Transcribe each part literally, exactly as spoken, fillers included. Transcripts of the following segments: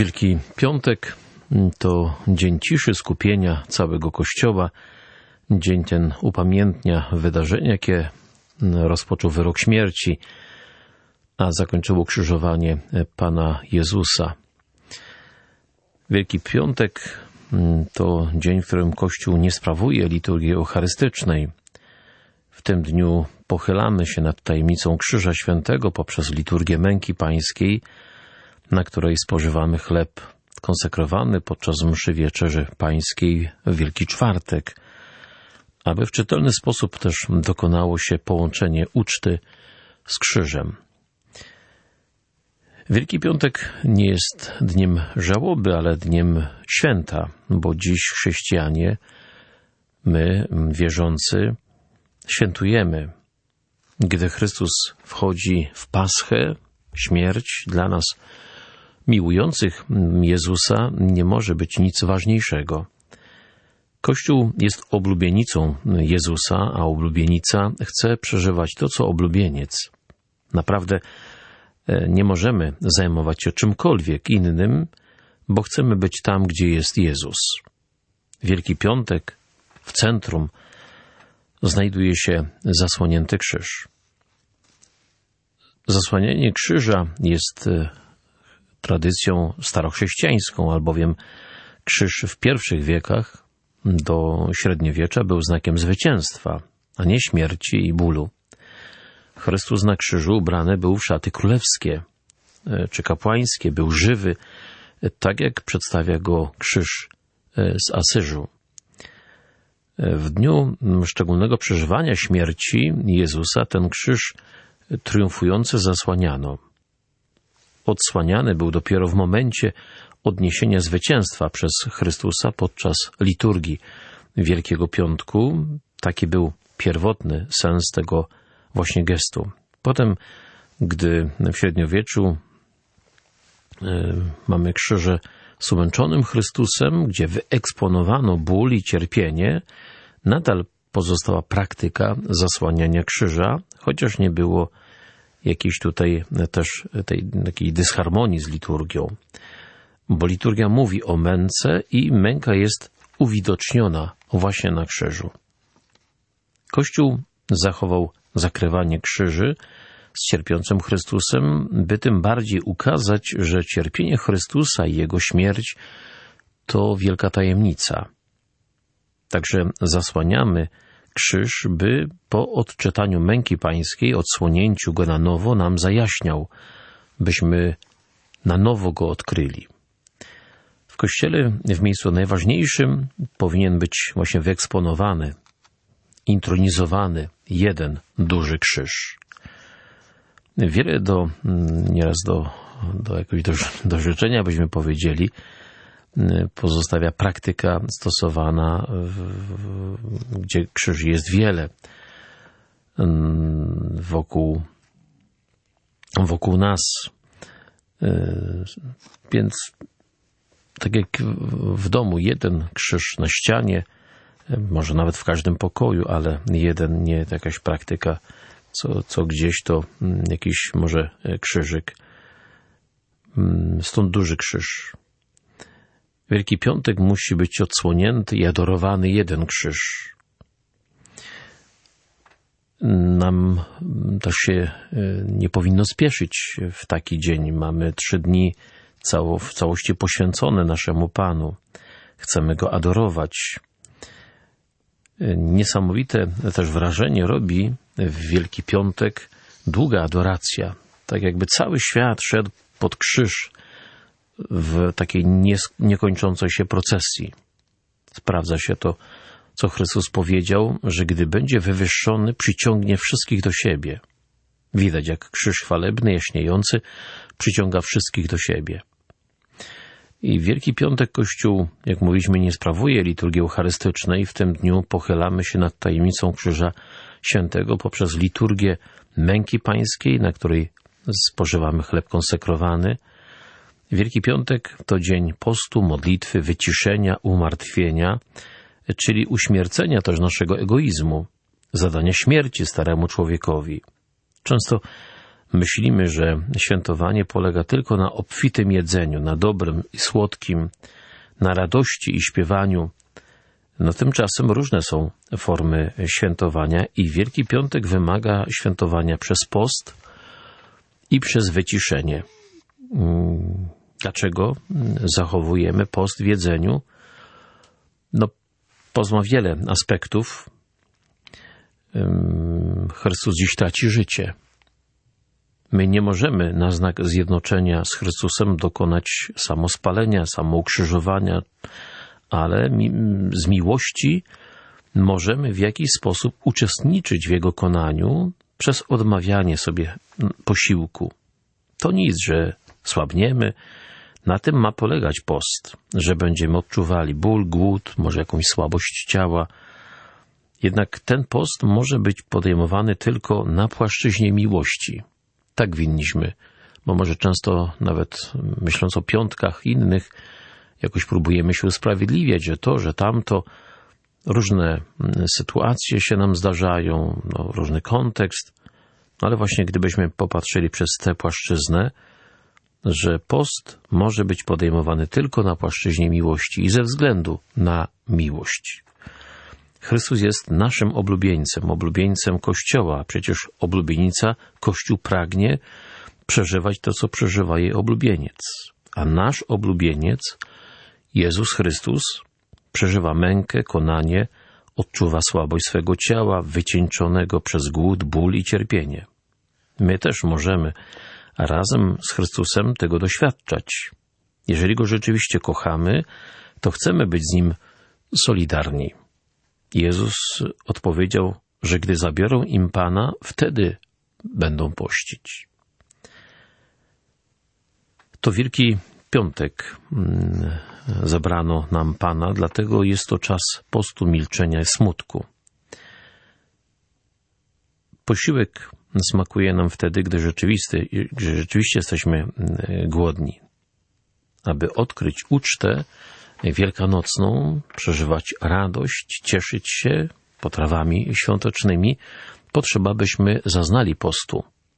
Wielki Piątek to dzień ciszy, skupienia całego Kościoła. Dzień ten upamiętnia wydarzenia, jakie rozpoczął wyrok śmierci, a zakończyło krzyżowanie Pana Jezusa. Wielki Piątek to dzień, w którym Kościół nie sprawuje liturgii eucharystycznej. W tym dniu pochylamy się nad tajemnicą Krzyża Świętego poprzez liturgię Męki Pańskiej, na której spożywamy chleb konsekrowany podczas mszy Wieczerzy Pańskiej w Wielki Czwartek, aby w czytelny sposób też dokonało się połączenie uczty z krzyżem. Wielki Piątek nie jest dniem żałoby, ale dniem święta, bo dziś chrześcijanie, my, wierzący, świętujemy, gdy Chrystus wchodzi w Paschę, śmierć. Dla nas, miłujących Jezusa, nie może być nic ważniejszego. Kościół jest oblubienicą Jezusa, a oblubienica chce przeżywać to, co oblubieniec. Naprawdę nie możemy zajmować się czymkolwiek innym, bo chcemy być tam, gdzie jest Jezus. Wielki Piątek, w centrum znajduje się zasłonięty krzyż. Zasłanianie krzyża jest tradycją starochrześcijańską, albowiem krzyż w pierwszych wiekach do średniowiecza był znakiem zwycięstwa, a nie śmierci i bólu. Chrystus na krzyżu ubrany był w szaty królewskie czy kapłańskie, był żywy, tak jak przedstawia go krzyż z Asyżu. W dniu szczególnego przeżywania śmierci Jezusa ten krzyż triumfujący zasłaniano. Odsłaniany był dopiero w momencie odniesienia zwycięstwa przez Chrystusa podczas liturgii Wielkiego Piątku. Taki był pierwotny sens tego właśnie gestu. Potem, gdy w średniowieczu y, mamy krzyże z umęczonym Chrystusem, gdzie wyeksponowano ból i cierpienie, nadal pozostała praktyka zasłaniania krzyża, chociaż nie było jakiejś tutaj też tej takiej dysharmonii z liturgią. Bo liturgia mówi o męce i męka jest uwidoczniona właśnie na krzyżu. Kościół zachował zakrywanie krzyży z cierpiącym Chrystusem, by tym bardziej ukazać, że cierpienie Chrystusa i Jego śmierć to wielka tajemnica. Także zasłaniamy krzyż, by po odczytaniu Męki Pańskiej, odsłonięciu go na nowo, nam zajaśniał, byśmy na nowo go odkryli. W Kościele w miejscu najważniejszym powinien być właśnie wyeksponowany, intronizowany jeden duży krzyż. Wiele do, nieraz do, do jakiegoś do, do życzenia, byśmy powiedzieli, pozostawia praktyka stosowana, w, w, gdzie krzyży jest wiele wokół, wokół nas. Więc tak jak w domu jeden krzyż na ścianie, może nawet w każdym pokoju, ale jeden, nie jakaś praktyka, co, co gdzieś to jakiś może krzyżyk. Stąd duży krzyż. Wielki Piątek musi być odsłonięty i adorowany jeden krzyż. Nam też się nie powinno spieszyć w taki dzień. Mamy trzy dni cało, w całości poświęcone naszemu Panu. Chcemy Go adorować. Niesamowite też wrażenie robi w Wielki Piątek długa adoracja. Tak jakby cały świat szedł pod krzyż w takiej niekończącej się procesji. Sprawdza się to, co Chrystus powiedział, że gdy będzie wywyższony, przyciągnie wszystkich do siebie. Widać, jak krzyż chwalebny, jaśniejący, przyciąga wszystkich do siebie. I w Wielki Piątek Kościół, jak mówiliśmy, nie sprawuje liturgii eucharystycznej. W tym dniu pochylamy się nad tajemnicą Krzyża Świętego poprzez liturgię Męki Pańskiej, na której spożywamy chleb konsekrowany. Wielki Piątek to dzień postu, modlitwy, wyciszenia, umartwienia, czyli uśmiercenia też naszego egoizmu, zadania śmierci staremu człowiekowi. Często myślimy, że świętowanie polega tylko na obfitym jedzeniu, na dobrym i słodkim, na radości i śpiewaniu, no tymczasem różne są formy świętowania i Wielki Piątek wymaga świętowania przez post i przez wyciszenie. Dlaczego zachowujemy post w jedzeniu? No, post ma wiele aspektów. Chrystus dziś traci życie. My nie możemy na znak zjednoczenia z Chrystusem dokonać samospalenia, samoukrzyżowania, ale z miłości możemy w jakiś sposób uczestniczyć w Jego konaniu przez odmawianie sobie posiłku. To nic, że słabniemy. Na tym ma polegać post, że będziemy odczuwali ból, głód, może jakąś słabość ciała. Jednak ten post może być podejmowany tylko na płaszczyźnie miłości. Tak winniśmy, bo może często nawet myśląc o piątkach innych, jakoś próbujemy się usprawiedliwiać, że to, że tamto, różne sytuacje się nam zdarzają, no, różny kontekst, ale właśnie gdybyśmy popatrzyli przez tę płaszczyznę, że post może być podejmowany tylko na płaszczyźnie miłości i ze względu na miłość. Chrystus jest naszym oblubieńcem, oblubieńcem Kościoła. Przecież oblubienica Kościół pragnie przeżywać to, co przeżywa jej oblubieniec. A nasz oblubieniec, Jezus Chrystus, przeżywa mękę, konanie, odczuwa słabość swego ciała, wycieńczonego przez głód, ból i cierpienie. My też możemy razem z Chrystusem tego doświadczać. Jeżeli Go rzeczywiście kochamy, to chcemy być z Nim solidarni. Jezus odpowiedział, że gdy zabiorą im Pana, wtedy będą pościć. To Wielki Piątek zabrano nam Pana, dlatego jest to czas postu, milczenia i smutku. Posiłek smakuje nam wtedy, gdy rzeczywisty, gdy rzeczywiście jesteśmy głodni. Aby odkryć ucztę wielkanocną, przeżywać radość, cieszyć się potrawami świątecznymi, potrzeba, byśmy zaznali postu.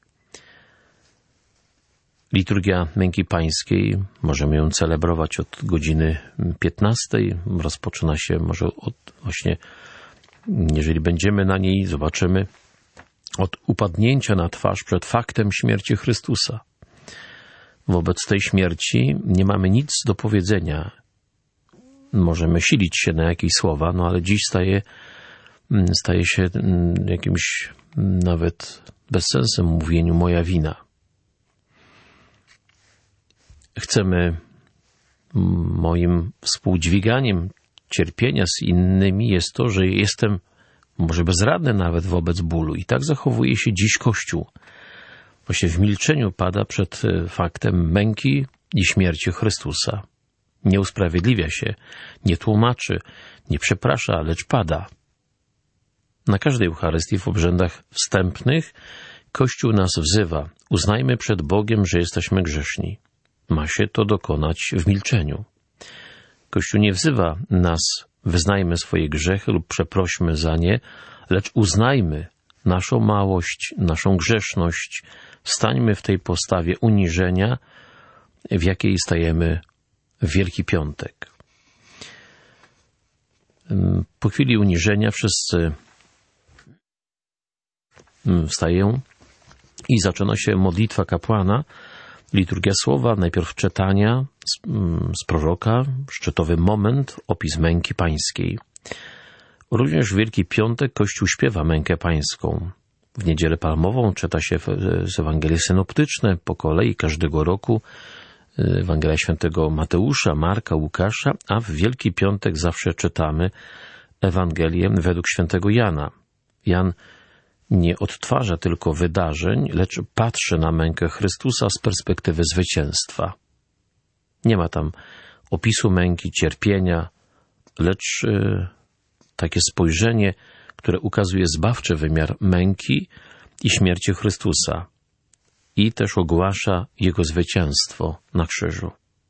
Liturgia Męki Pańskiej, możemy ją celebrować od godziny piętnastej, rozpoczyna się może od właśnie, jeżeli będziemy na niej, zobaczymy, od upadnięcia na twarz przed faktem śmierci Chrystusa. Wobec tej śmierci nie mamy nic do powiedzenia. Możemy silić się na jakieś słowa, no ale dziś staje, staje się jakimś nawet bezsensem mówieniu moja wina. Chcemy moim współdźwiganiem cierpienia z innymi jest to, że jestem może bezradny nawet wobec bólu. I tak zachowuje się dziś Kościół. Właśnie w milczeniu pada przed faktem męki i śmierci Chrystusa. Nie usprawiedliwia się, nie tłumaczy, nie przeprasza, lecz pada. Na każdej Eucharystii w obrzędach wstępnych Kościół nas wzywa. Uznajmy przed Bogiem, że jesteśmy grzeszni. Ma się to dokonać w milczeniu. Kościół nie wzywa nas, wyznajmy swoje grzechy lub przeprośmy za nie, lecz uznajmy naszą małość, naszą grzeszność, stańmy w tej postawie uniżenia, w jakiej stajemy w Wielki Piątek. Po chwili uniżenia wszyscy wstają i zaczyna się modlitwa kapłana, liturgia słowa, najpierw czytania z, z proroka, szczytowy moment, opis męki pańskiej. Również w Wielki Piątek Kościół śpiewa mękę pańską. W Niedzielę Palmową czyta się z Ewangelii synoptyczne po kolei każdego roku, Ewangelia świętego Mateusza, Marka, Łukasza, a w Wielki Piątek zawsze czytamy Ewangelię według świętego Jana. Jan nie odtwarza tylko wydarzeń, lecz patrzy na mękę Chrystusa z perspektywy zwycięstwa. Nie ma tam opisu męki, cierpienia, lecz y, takie spojrzenie, które ukazuje zbawczy wymiar męki i śmierci Chrystusa i też ogłasza Jego zwycięstwo na krzyżu.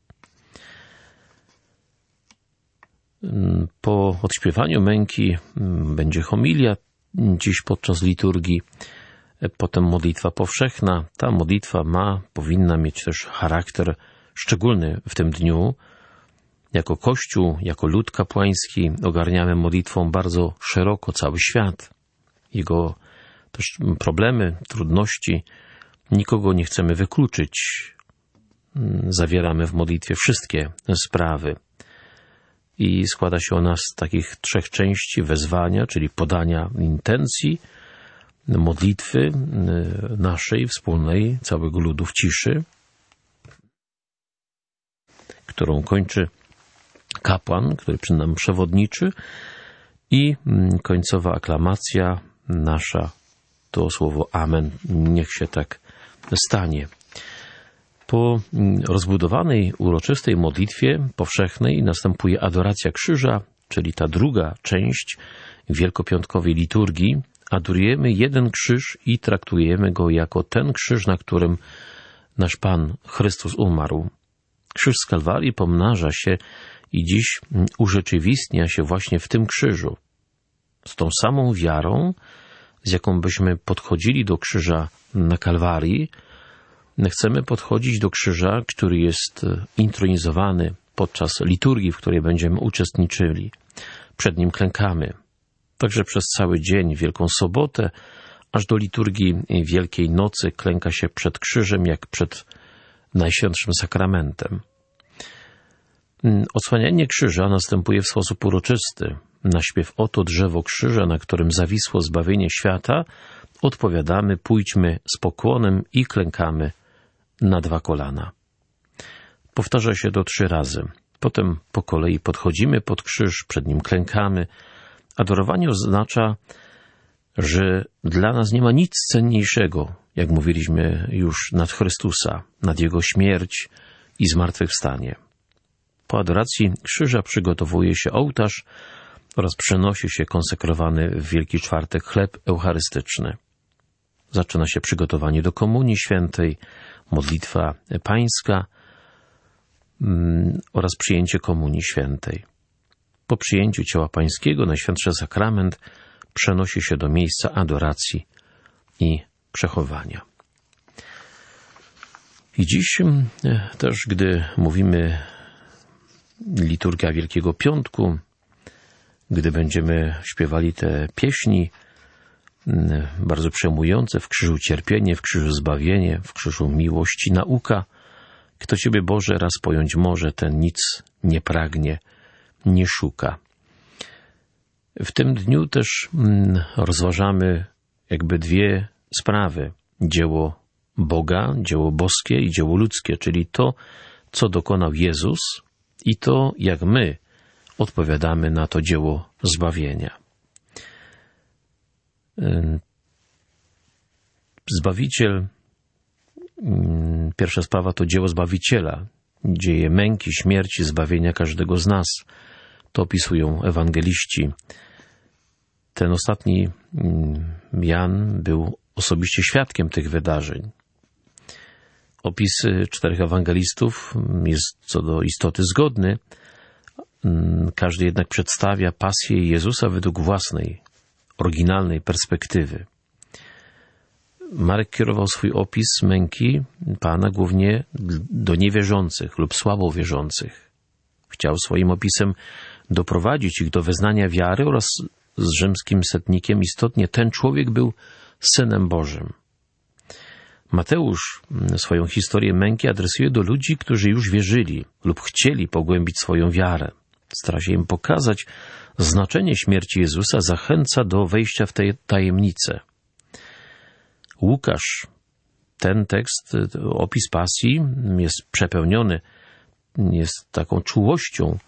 Po odśpiewaniu męki będzie homilia dziś podczas liturgii, Potem modlitwa powszechna. Ta modlitwa ma, powinna mieć też charakter szczególny w tym dniu. Jako Kościół, jako lud kapłański ogarniamy modlitwą bardzo szeroko cały świat. Jego też problemy, trudności, nikogo nie chcemy wykluczyć. Zawieramy w modlitwie wszystkie sprawy. I składa się ona z takich trzech części: wezwania, czyli podania intencji, modlitwy naszej, wspólnej, całego ludu w ciszy, którą kończy kapłan, który przy nam przewodniczy, i końcowa aklamacja nasza, to słowo amen, niech się tak stanie. Po rozbudowanej, uroczystej modlitwie powszechnej następuje adoracja krzyża, czyli ta druga część wielkopiątkowej liturgii. Adorujemy jeden krzyż i traktujemy go jako ten krzyż, na którym nasz Pan Chrystus umarł. Krzyż z Kalwarii pomnaża się i dziś urzeczywistnia się właśnie w tym krzyżu. Z tą samą wiarą, z jaką byśmy podchodzili do krzyża na Kalwarii, chcemy podchodzić do krzyża, który jest intronizowany podczas liturgii, w której będziemy uczestniczyli. Przed nim klękamy. Także przez cały dzień, Wielką Sobotę, aż do liturgii Wielkiej Nocy klęka się przed krzyżem, jak przed Najświętszym Sakramentem. Odsłanianie krzyża następuje w sposób uroczysty. Na śpiew "Oto drzewo krzyża, na którym zawisło zbawienie świata", odpowiadamy: pójdźmy z pokłonem i klękamy na dwa kolana. Powtarza się to trzy razy. Potem po kolei podchodzimy pod krzyż, przed nim klękamy. Adorowanie oznacza, że dla nas nie ma nic cenniejszego, jak mówiliśmy już, nad Chrystusa, nad Jego śmierć i zmartwychwstanie. Po adoracji krzyża przygotowuje się ołtarz oraz przenosi się konsekrowany w Wielki Czwartek chleb eucharystyczny. Zaczyna się przygotowanie do Komunii Świętej, modlitwa pańska mm, oraz przyjęcie Komunii Świętej. Po przyjęciu ciała pańskiego Najświętszy Sakrament przenosi się do miejsca adoracji i przechowania. I dziś też, gdy mówimy liturgia Wielkiego Piątku, gdy będziemy śpiewali te pieśni bardzo przejmujące: w krzyżu cierpienie, w krzyżu zbawienie, w krzyżu miłość i nauka. Kto Ciebie, Boże, raz pojąć może, ten nic nie pragnie, nie szuka. W tym dniu też rozważamy jakby dwie sprawy: dzieło Boga, dzieło boskie i dzieło ludzkie, czyli to, co dokonał Jezus, i to, jak my odpowiadamy na to dzieło zbawienia. Zbawiciel, pierwsza sprawa to dzieło Zbawiciela, dzieje męki, śmierci, zbawienia każdego z nas. To opisują ewangeliści. Ten ostatni, Jan, był osobiście świadkiem tych wydarzeń. Opis czterech ewangelistów jest co do istoty zgodny. Każdy jednak przedstawia pasję Jezusa według własnej, oryginalnej perspektywy. Marek kierował swój opis męki Pana głównie do niewierzących lub słabo wierzących. Chciał swoim opisem doprowadzić ich do wyznania wiary oraz z rzymskim setnikiem istotnie ten człowiek był Synem Bożym. Mateusz swoją historię męki adresuje do ludzi, którzy już wierzyli lub chcieli pogłębić swoją wiarę. Stara się im pokazać znaczenie śmierci Jezusa, zachęca do wejścia w tę tajemnicę. Łukasz, ten tekst, opis pasji jest przepełniony, jest taką czułością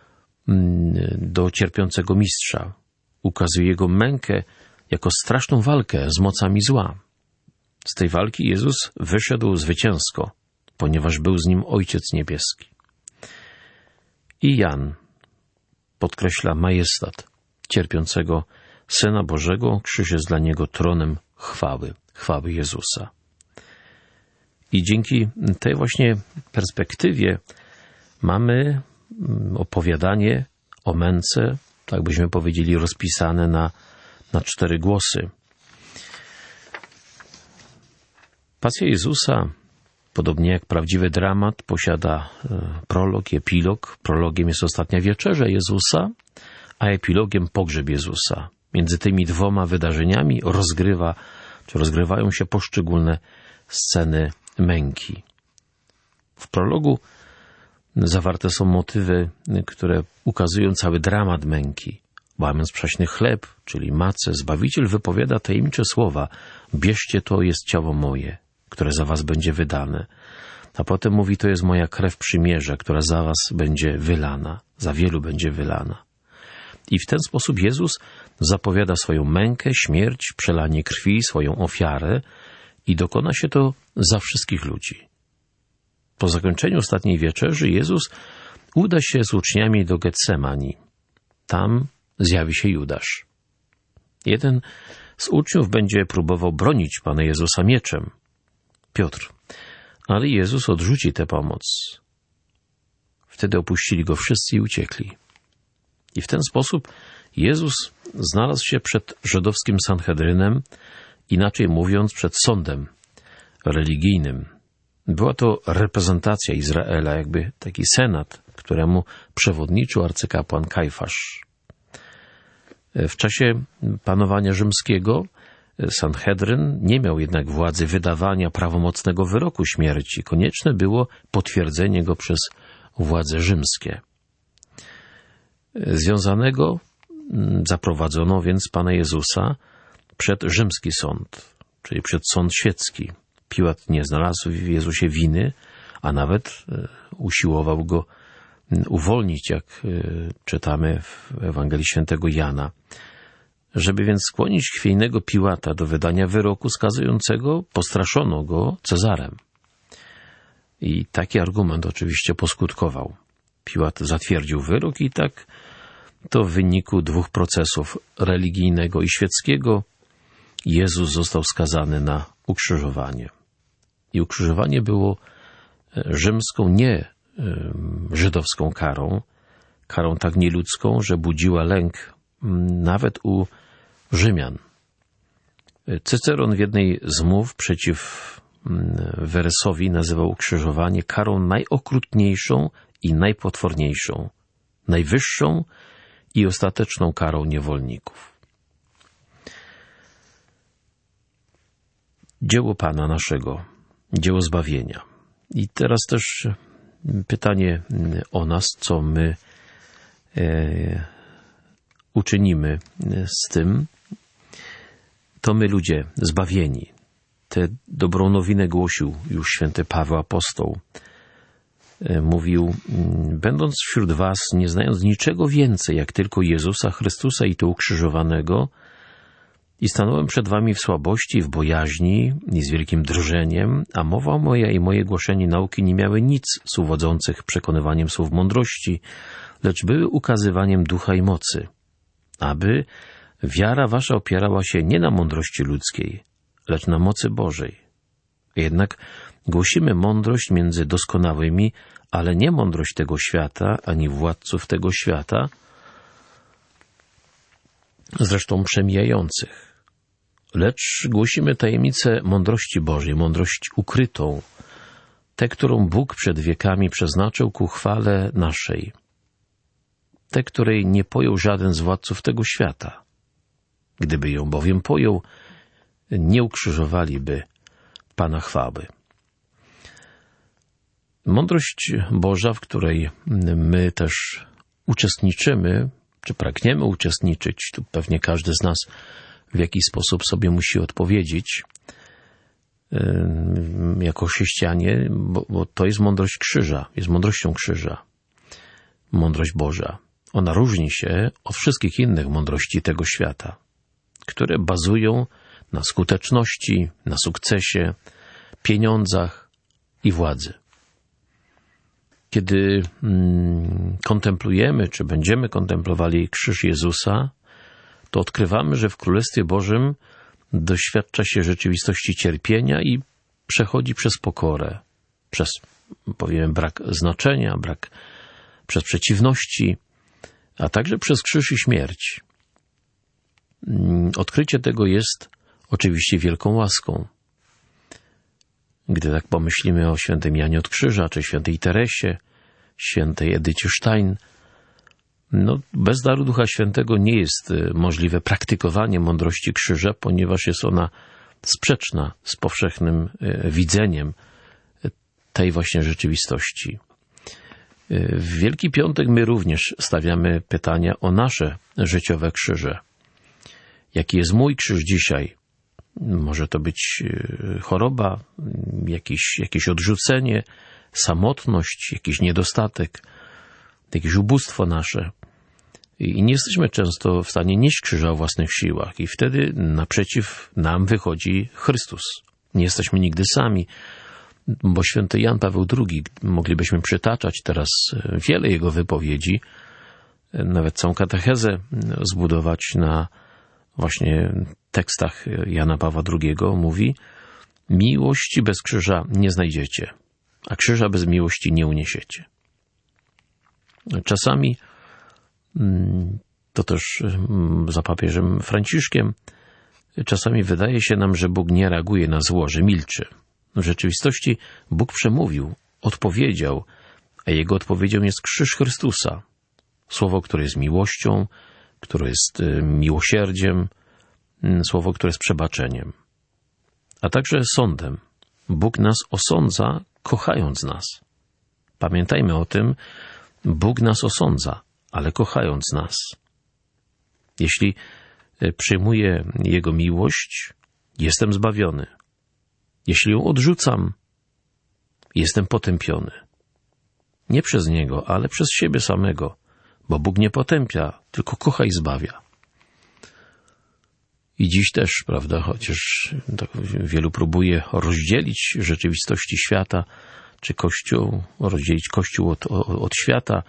do cierpiącego mistrza. Ukazuje jego mękę jako straszną walkę z mocami zła. Z tej walki Jezus wyszedł zwycięsko, ponieważ był z nim Ojciec Niebieski. I Jan podkreśla majestat cierpiącego Syna Bożego. Krzyż jest dla niego tronem chwały, chwały Jezusa. I dzięki tej właśnie perspektywie mamy opowiadanie o męce, tak byśmy powiedzieli, rozpisane na, na cztery głosy. Pasja Jezusa, podobnie jak prawdziwy dramat, posiada prolog i epilog. Prologiem jest ostatnia wieczerza Jezusa, a epilogiem pogrzeb Jezusa. Między tymi dwoma wydarzeniami rozgrywa, czy rozgrywają się poszczególne sceny męki. W prologu zawarte są motywy, które ukazują cały dramat męki. Łamiąc przaśny chleb, czyli macę, Zbawiciel wypowiada tajemnicze słowa: bierzcie, to jest ciało moje, które za was będzie wydane. A potem mówi: to jest moja krew przymierza, która za was będzie wylana, za wielu będzie wylana. I w ten sposób Jezus zapowiada swoją mękę, śmierć, przelanie krwi, swoją ofiarę i dokona się to za wszystkich ludzi. Po zakończeniu ostatniej wieczerzy Jezus uda się z uczniami do Getsemani. Tam zjawi się Judasz. Jeden z uczniów będzie próbował bronić Pana Jezusa mieczem. Piotr. Ale Jezus odrzuci tę pomoc. Wtedy opuścili Go wszyscy i uciekli. I w ten sposób Jezus znalazł się przed żydowskim Sanhedrynem, inaczej mówiąc przed sądem religijnym. Była to reprezentacja Izraela, jakby taki senat, któremu przewodniczył arcykapłan Kajfasz. W czasie panowania rzymskiego Sanhedryn nie miał jednak władzy wydawania prawomocnego wyroku śmierci. Konieczne było potwierdzenie go przez władze rzymskie. Związanego zaprowadzono więc Pana Jezusa przed rzymski sąd, czyli przed sąd świecki. Piłat nie znalazł w Jezusie winy, a nawet usiłował go uwolnić, jak czytamy w Ewangelii Świętego Jana. Żeby więc skłonić chwiejnego Piłata do wydania wyroku skazującego, postraszono go Cezarem. I taki argument oczywiście poskutkował. Piłat zatwierdził wyrok i tak to w wyniku dwóch procesów, religijnego i świeckiego, Jezus został skazany na ukrzyżowanie. I ukrzyżowanie było rzymską, nie żydowską karą, karą tak nieludzką, że budziła lęk nawet u Rzymian. Cyceron w jednej z mów przeciw Weresowi nazywał ukrzyżowanie karą najokrutniejszą i najpotworniejszą, najwyższą i ostateczną karą niewolników. Dzieło Pana naszego, dzieło zbawienia. I teraz też pytanie o nas, co my e, uczynimy z tym. To my, ludzie zbawieni. Tę dobrą nowinę głosił już święty Paweł apostoł. E, mówił: będąc wśród was, nie znając niczego więcej, jak tylko Jezusa Chrystusa i to ukrzyżowanego, i stanąłem przed wami w słabości, w bojaźni i z wielkim drżeniem, a mowa moja i moje głoszenie nauki nie miały nic z uwodzących przekonywaniem słów mądrości, lecz były ukazywaniem ducha i mocy, aby wiara wasza opierała się nie na mądrości ludzkiej, lecz na mocy Bożej. Jednak głosimy mądrość między doskonałymi, ale nie mądrość tego świata, ani władców tego świata, zresztą przemijających. Lecz głosimy tajemnicę mądrości Bożej, mądrość ukrytą, tę, którą Bóg przed wiekami przeznaczył ku chwale naszej, tę, której nie pojął żaden z władców tego świata. Gdyby ją bowiem pojął, nie ukrzyżowaliby Pana chwały. Mądrość Boża, w której my też uczestniczymy, czy pragniemy uczestniczyć, tu pewnie każdy z nas w jakiś sposób sobie musi odpowiedzieć jako chrześcijanie, bo, bo to jest mądrość krzyża, jest mądrością krzyża. Mądrość Boża. Ona różni się od wszystkich innych mądrości tego świata, które bazują na skuteczności, na sukcesie, pieniądzach i władzy. Kiedy mm, kontemplujemy, czy będziemy kontemplowali krzyż Jezusa, to odkrywamy, że w Królestwie Bożym doświadcza się rzeczywistości cierpienia i przechodzi przez pokorę, przez, powiem, brak znaczenia, brak, przez przeciwności, a także przez krzyż i śmierć. Odkrycie tego jest oczywiście wielką łaską. Gdy tak pomyślimy o świętym Janie od Krzyża, czy świętej Teresie, świętej Edycie Stein, no, bez daru Ducha Świętego nie jest możliwe praktykowanie mądrości krzyża, ponieważ jest ona sprzeczna z powszechnym widzeniem tej właśnie rzeczywistości. W Wielki Piątek my również stawiamy pytania o nasze życiowe krzyże. Jaki jest mój krzyż dzisiaj? Może to być choroba, jakieś, jakieś odrzucenie, samotność, jakiś niedostatek, jakieś ubóstwo nasze. I nie jesteśmy często w stanie nieść krzyża o własnych siłach. I wtedy naprzeciw nam wychodzi Chrystus. Nie jesteśmy nigdy sami, bo święty Jan Paweł drugi, moglibyśmy przytaczać teraz wiele jego wypowiedzi, nawet całą katechezę zbudować na właśnie tekstach Jana Pawła drugiego, mówi: miłości bez krzyża nie znajdziecie, a krzyża bez miłości nie uniesiecie. Czasami, to też za papieżem Franciszkiem, czasami wydaje się nam, że Bóg nie reaguje na zło, że milczy. W rzeczywistości Bóg przemówił, odpowiedział, a Jego odpowiedzią jest krzyż Chrystusa. Słowo, które jest miłością, które jest miłosierdziem, słowo, które jest przebaczeniem, a także sądem. Bóg nas osądza, kochając nas. Pamiętajmy o tym, Bóg nas osądza, ale kochając nas. Jeśli przyjmuję Jego miłość, jestem zbawiony. Jeśli ją odrzucam, jestem potępiony. Nie przez Niego, ale przez siebie samego, bo Bóg nie potępia, tylko kocha i zbawia. I dziś też, prawda, chociaż tak wielu próbuje rozdzielić rzeczywistości świata, czy Kościół, rozdzielić Kościół od, od świata,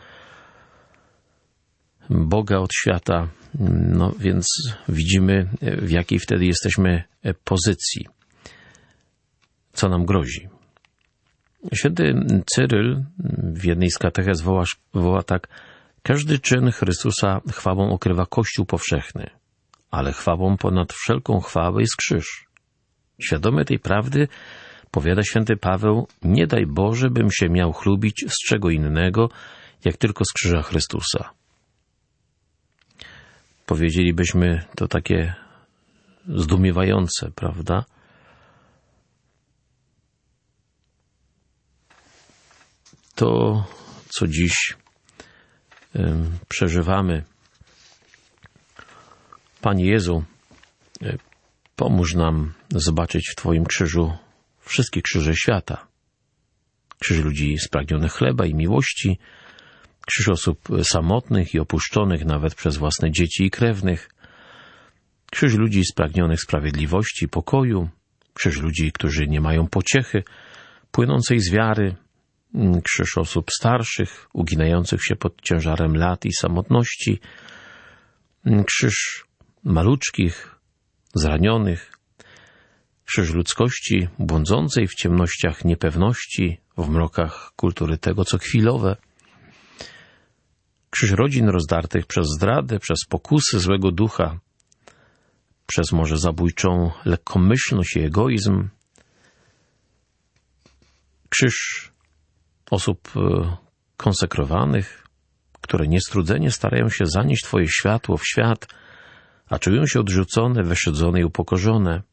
Boga od świata, no więc widzimy, w jakiej wtedy jesteśmy pozycji. Co nam grozi? Święty Cyryl w jednej z katechez woła, woła tak: każdy czyn Chrystusa chwałą okrywa Kościół powszechny, ale chwałą ponad wszelką chwałę jest krzyż. Świadomy tej prawdy, powiada święty Paweł, nie daj Boże, bym się miał chlubić z czego innego, jak tylko z krzyża Chrystusa. Powiedzielibyśmy, to takie zdumiewające, prawda? To, co dziś y, przeżywamy. Panie Jezu, y, pomóż nam zobaczyć w Twoim krzyżu wszystkie krzyże świata. Krzyż ludzi spragnionych chleba i miłości, krzyż osób samotnych i opuszczonych nawet przez własne dzieci i krewnych, krzyż ludzi spragnionych sprawiedliwości i pokoju, krzyż ludzi, którzy nie mają pociechy płynącej z wiary, krzyż osób starszych, uginających się pod ciężarem lat i samotności, krzyż maluczkich, zranionych, krzyż ludzkości błądzącej w ciemnościach niepewności, w mrokach kultury tego, co chwilowe, krzyż rodzin rozdartych przez zdradę, przez pokusy złego ducha, przez może zabójczą lekkomyślność i egoizm, krzyż osób konsekrowanych, które niestrudzenie starają się zanieść Twoje światło w świat, a czują się odrzucone, wyszydzone i upokorzone.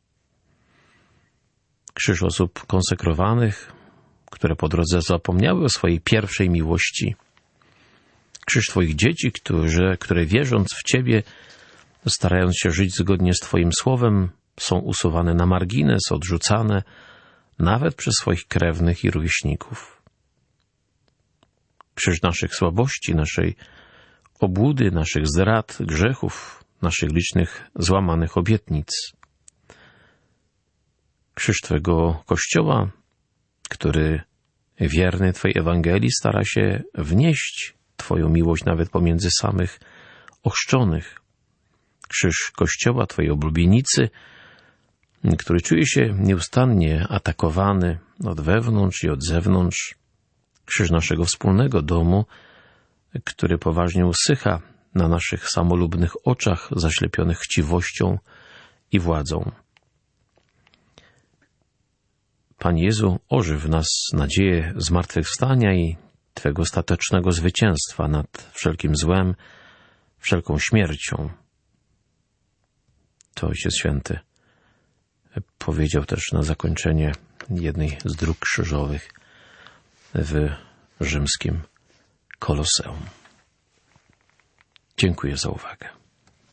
Krzyż osób konsekrowanych, które po drodze zapomniały o swojej pierwszej miłości. Krzyż Twoich dzieci, które, które wierząc w Ciebie, starając się żyć zgodnie z Twoim słowem, są usuwane na margines, odrzucane, nawet przez swoich krewnych i rówieśników. Krzyż naszych słabości, naszej obłudy, naszych zdrad, grzechów, naszych licznych złamanych obietnic. Krzyż Twego Kościoła, który wierny Twojej Ewangelii stara się wnieść Twoją miłość nawet pomiędzy samych ochrzczonych. Krzyż Kościoła Twojej oblubienicy, który czuje się nieustannie atakowany od wewnątrz i od zewnątrz. Krzyż naszego wspólnego domu, który poważnie usycha na naszych samolubnych oczach zaślepionych chciwością i władzą. Panie Jezu, ożyw w nas nadzieję zmartwychwstania i Twego ostatecznego zwycięstwa nad wszelkim złem, wszelką śmiercią. To Ojciec Święty powiedział też na zakończenie jednej z dróg krzyżowych w rzymskim Koloseum. Dziękuję za uwagę.